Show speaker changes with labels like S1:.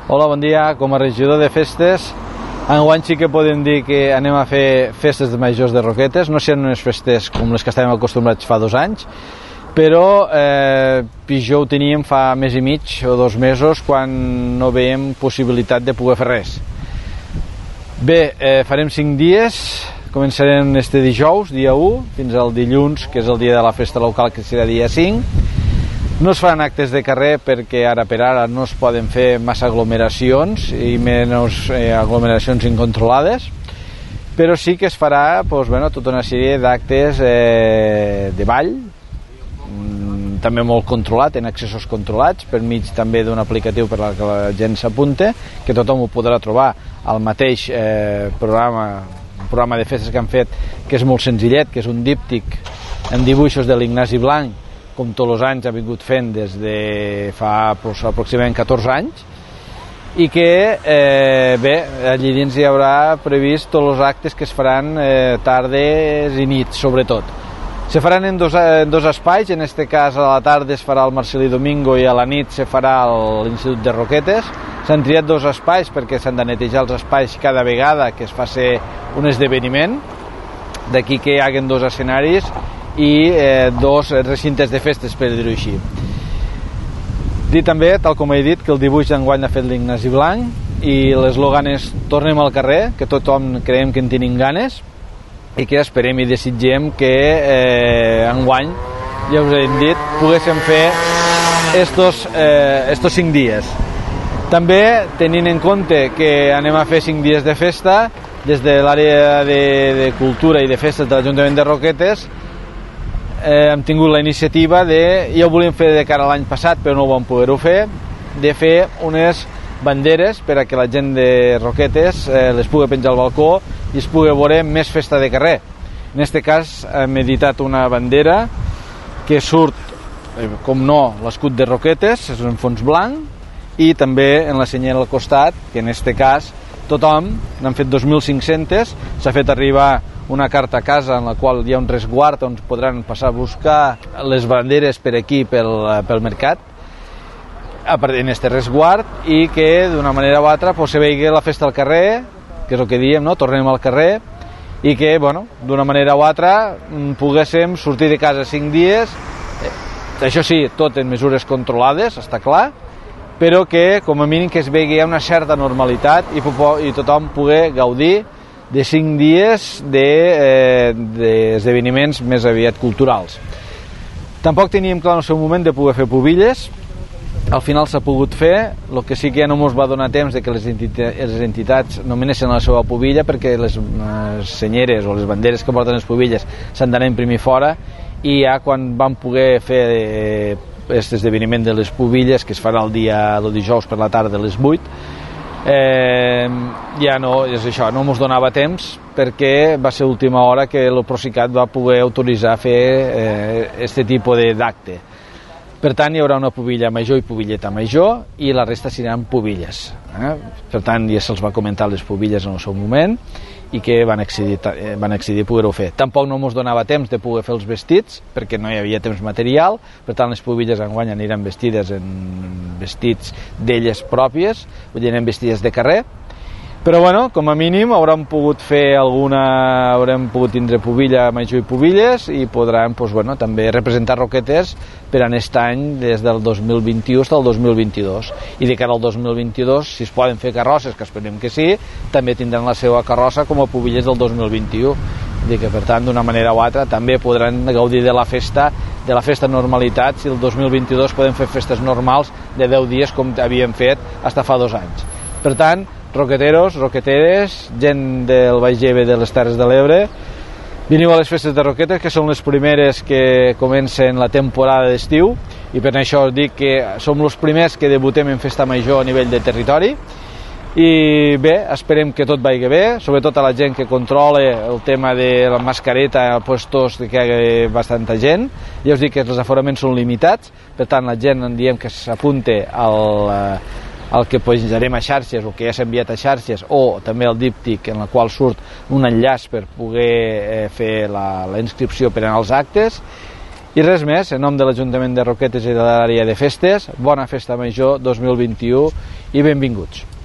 S1: Hola, bon dia. Com a regidor de festes, enguany sí que podem dir que anem a fer festes de majors de Roquetes. No seran unes festes com les que estàvem acostumats fa 2 anys, però pitjor ho teníem fa mes i mig o 2 mesos quan no veiem possibilitat de poder fer res. Bé, farem 5 dies, començarem este dijous, dia 1, fins al dilluns, que és el dia de la festa local, que serà dia 5. No es faran actes de carrer perquè ara per ara no es poden fer massa aglomeracions i menys aglomeracions incontrolades, però sí que es farà tota una sèrie d'actes de ball, també molt controlat, en accessos controlats, per mig també d'un aplicatiu per a que la gent s'apunte, que tothom ho podrà trobar al mateix programa de festes que han fet, que és molt senzillet, que és un díptic amb dibuixos de l'Ignasi Blanc, com tots els anys ha vingut fent des de fa aproximadament 14 anys, i que allí dins hi haurà previst tots els actes que es faran tardes i nits, sobretot. Se faran en dos espais, en este cas a la tarda es farà el Marcelí Domingo i a la nit se farà a l'Institut de Roquetes. S'han triat 2 espais perquè s'han de netejar els espais cada vegada que es faci un esdeveniment, d'aquí que hi hagin 2 escenaris i 2 recintes de festes, per dir-ho així. Dir també, tal com he dit, que el dibuix d'enguany l'ha fet l'Ignasi Blanc i l'eslògan és "Tornem al carrer", que tothom creiem que en tenim ganes i que esperem i desitgem que enguany, ja us hem dit, poguéssim fer estos 5 dies. També, tenint en compte que anem a fer 5 dies de festa, des de l'àrea de cultura i de festes de l'Ajuntament de Roquetes, hem tingut la iniciativa de, ja ho volíem fer de cara a l'any passat però no ho vam poder-ho fer, de fer unes banderes per a que la gent de Roquetes les pugui penjar al balcó i es pugui veure més festa de carrer. En aquest cas hem editat una bandera que surt, com no, l'escut de Roquetes, és un fons blanc, i també en la senyera al costat, que en aquest cas tothom, n'han fet 2.500, s'ha fet arribar una carta a casa en la qual hi ha un resguard on podran passar a buscar les banderes per aquí, pel mercat, en este resguard, i que d'una manera o altra se vegi la festa al carrer, que és el que diem, no? Tornem al carrer, i que d'una manera o altra poguéssim sortir de casa 5 dies, això sí, tot en mesures controlades, està clar, però que com a mínim que es vegi una certa normalitat i tothom pugui gaudir de 5 dies d'esdeveniments més aviat culturals. Tampoc teníem clar en el seu moment de poder fer pubilles, al final s'ha pogut fer, el que sí que ja no ens va donar temps de que les entitats nominessin la seva pubilla perquè les senyeres o les banderes que porten les pubilles s'han d'anar a imprimir fora, i ja quan vam poder fer aquest esdeveniment de les pubilles, que es farà el dijous per la tarda a les 8, ja no, és això, no ens donava temps perquè va ser l'última hora que el Procicat va poder autoritzar a fer aquest tipus d'acte. Per tant, hi haurà una pubilla major i pubilleta major i la resta seran pubilles. Per tant, ja se'ls va comentar les pubilles en el seu moment i que van accedir a poder-ho fer. Tampoc no ens donava temps de poder fer els vestits perquè no hi havia temps material, per tant les pubilles enguany aniran vestides en vestits d'elles pròpies, vull dir, en vestides de carrer, però com a mínim haurem pogut tindre pubilla major i pubilles i podran també representar Roquetes per a aquest any des del 2021 fins al 2022, i de cara al 2022, si es poden fer carrosses, que esperem que sí, també tindran la seva carrossa com a pubilles del 2021, i que per tant d'una manera o altra també podran gaudir de la festa normalitat, si el 2022 podem fer festes normals de 10 dies com havíem fet fins fa 2 anys. Per tant, roqueteros, roqueteres, gent del Baix Lleve, de les Terres de l'Ebre, veniu a les festes de Roquetes, que són les primeres que comencen la temporada d'estiu, i per això us dic que som els primers que debutem en festa major a nivell de territori, i bé, esperem que tot vagi bé, sobretot a la gent que controla el tema de la mascareta a puestos que hi hagi bastanta gent. Ja us dic que els aforaments són limitats, per tant la gent en diem que s'apunte el que penjarem a xarxes o que ja s'ha enviat a xarxes, o també el díptic en el qual surt un enllaç per poder fer la inscripció per anar als actes, I res més, en nom de l'Ajuntament de Roquetes i de l'àrea de festes, bona festa major 2021 i benvinguts.